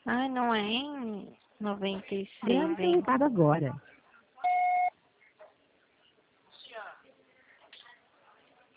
Ai, não é em 96, Grande hein? mercado agora.